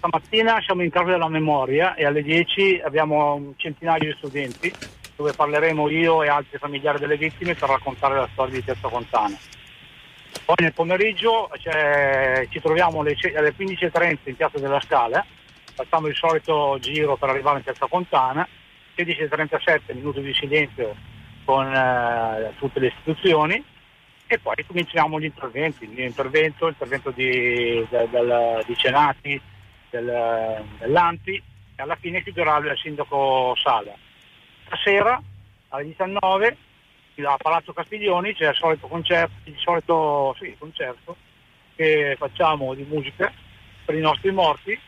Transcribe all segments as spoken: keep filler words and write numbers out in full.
stamattina siamo in Casa della Memoria e alle dieci abbiamo un centinaio di studenti dove parleremo io e altri familiari delle vittime per raccontare la storia di Piazza Fontana. Poi nel pomeriggio cioè, ci troviamo alle, alle quindici e trenta in Piazza della Scala, facciamo il solito giro per arrivare in Piazza Fontana, sedici e trentasette minuti di silenzio con eh, tutte le istituzioni e poi cominciamo gli interventi, il mio intervento, l'intervento di, de, del, di Cenati, del, dell'Anti e alla fine chiuderà il sindaco Sala. Stasera alle diciannove a Palazzo Castiglioni c'è il solito concerto, il solito sì, concerto che facciamo di musica per i nostri morti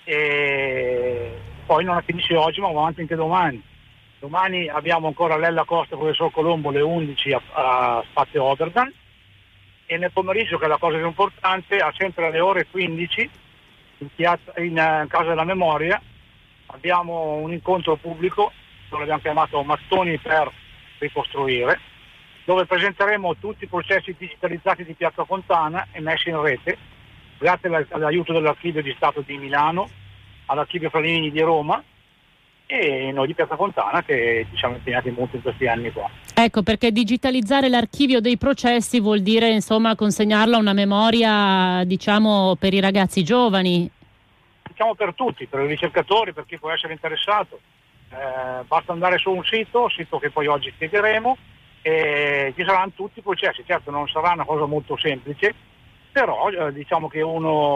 e poi non finisce oggi ma va avanti anche domani. Domani abbiamo ancora Lella Costa con il Professor Colombo alle undici a, a Spazio Oberdan e nel pomeriggio, che è la cosa più importante, a sempre alle ore quindici in, piazza, in, in Casa della Memoria abbiamo un incontro pubblico dove abbiamo chiamato Mattoni per ricostruire, dove presenteremo tutti i processi digitalizzati di Piazza Fontana e messi in rete grazie all'aiuto dell'Archivio di Stato di Milano, all'Archivio Flamini di Roma e noi di Piazza Fontana che ci siamo impegnati molto in questi anni qua. Ecco, perché digitalizzare l'archivio dei processi vuol dire insomma consegnarlo a una memoria, diciamo, per i ragazzi giovani. Diciamo per tutti, per i ricercatori, per chi può essere interessato. Eh, basta andare su un sito, sito che poi oggi spiegheremo, e ci saranno tutti i processi. Certo non sarà una cosa molto semplice, però eh, diciamo che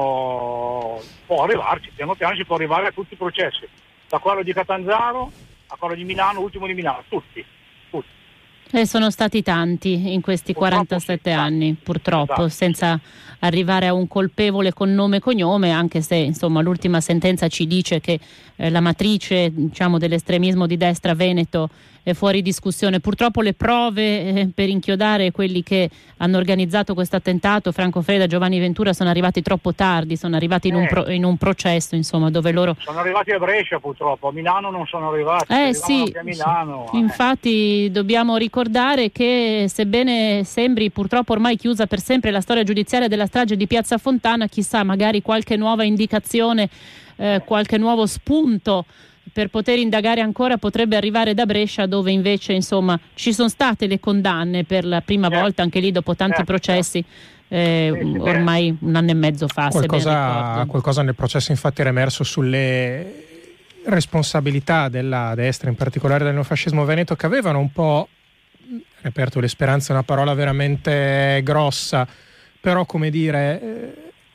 uno può arrivarci, piano piano si può arrivare a tutti i processi, da quello di Catanzaro a quello di Milano, ultimo di Milano, tutti, tutti. E sono stati tanti in questi purtroppo quarantasette sì, anni, purtroppo, esatto, senza arrivare a un colpevole con nome e cognome, anche se insomma l'ultima sentenza ci dice che eh, la matrice, diciamo, dell'estremismo di destra veneto è fuori discussione. Purtroppo le prove eh, per inchiodare quelli che hanno organizzato questo attentato, Franco Freda, Giovanni Ventura, sono arrivati troppo tardi, sono arrivati in, eh. un, pro, in un processo, insomma, dove loro... Sono arrivati a Brescia purtroppo, a Milano non sono arrivati, eh, sì, a Milano. Sì. Infatti eh. dobbiamo ricordare che sebbene sembri purtroppo ormai chiusa per sempre la storia giudiziaria della strage di Piazza Fontana, chissà, magari qualche nuova indicazione, eh, qualche nuovo spunto per poter indagare ancora potrebbe arrivare da Brescia, dove invece insomma ci sono state le condanne per la prima certo. volta, anche lì dopo tanti certo. processi eh, sì, sì, ormai un anno e mezzo fa. Qualcosa, qualcosa nel processo infatti era emerso sulle responsabilità della destra, in particolare del neofascismo veneto, che avevano un po' reperto le speranze, è una parola veramente grossa, però come dire eh,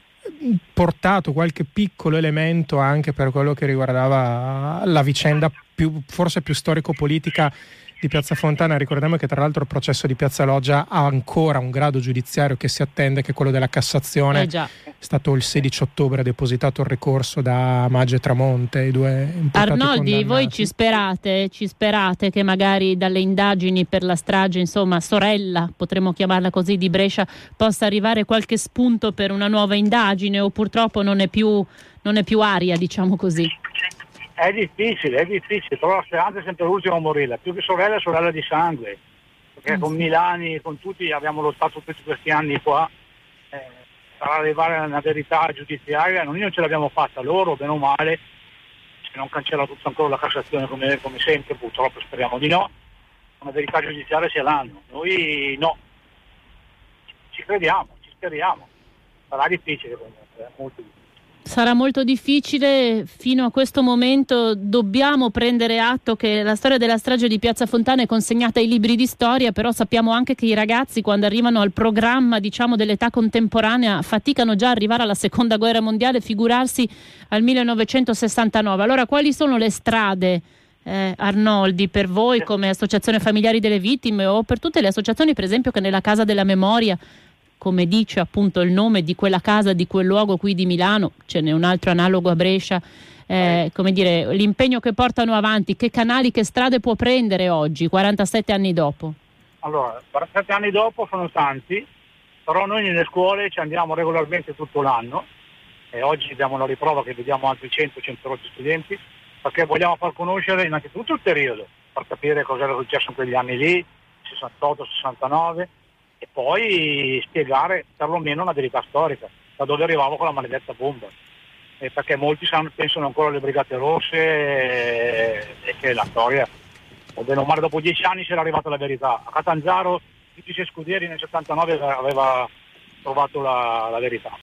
portato qualche piccolo elemento anche per quello che riguardava la vicenda più forse più storico-politica di Piazza Fontana. Ricordiamo che tra l'altro il processo di Piazza Loggia ha ancora un grado giudiziario che si attende, che è quello della Cassazione. Eh già. È stato il sedici ottobre depositato il ricorso da Maggi e Tramonte, i due imputati Arnoldi, condannati. voi ci sperate, ci sperate che magari dalle indagini per la strage, insomma sorella, potremmo chiamarla così, di Brescia, possa arrivare qualche spunto per una nuova indagine, o purtroppo non è più, non è più aria, diciamo così? È difficile, è difficile, però la speranza è sempre l'ultima a morire, più che sorella è sorella di sangue, perché mm. con Milani, con tutti abbiamo lottato tutti questi anni qua, eh, per arrivare a una verità giudiziaria, noi non ce l'abbiamo fatta, loro bene o male, se non cancella tutto ancora la Cassazione come, come sempre, purtroppo speriamo di no, una verità giudiziaria ce l'hanno, noi no, ci crediamo, ci speriamo, sarà difficile comunque, è molto difficile. Sarà molto difficile, fino a questo momento dobbiamo prendere atto che la storia della strage di Piazza Fontana è consegnata ai libri di storia, però sappiamo anche che i ragazzi, quando arrivano al programma, diciamo, dell'età contemporanea, faticano già ad arrivare alla seconda guerra mondiale, figurarsi al millenovecentosessantanove. Allora quali sono le strade, eh, Arnoldi, per voi come Associazione Familiari delle Vittime o per tutte le associazioni, per esempio, che nella Casa della Memoria, come dice appunto il nome di quella casa, di quel luogo qui di Milano, ce n'è un altro analogo a Brescia, eh, come dire, l'impegno che portano avanti, che canali, che strade può prendere oggi, quarantasette anni dopo? Allora, quarantasette anni dopo sono tanti, però noi nelle scuole ci andiamo regolarmente tutto l'anno e oggi abbiamo la riprova che vediamo altri cento cento studenti, perché vogliamo far conoscere innanzitutto il periodo, per capire cosa era successo in quegli anni lì, sessantotto sessantanove, e poi spiegare perlomeno una verità storica, da dove arrivavo con la maledetta bomba. eh, perché molti sanno, pensano ancora alle Brigate Rosse e, e che la storia, o bene o male, dopo dieci anni c'era arrivata la verità. A Catanzaro Giudice Scudieri nel settantanove aveva trovato la, la verità.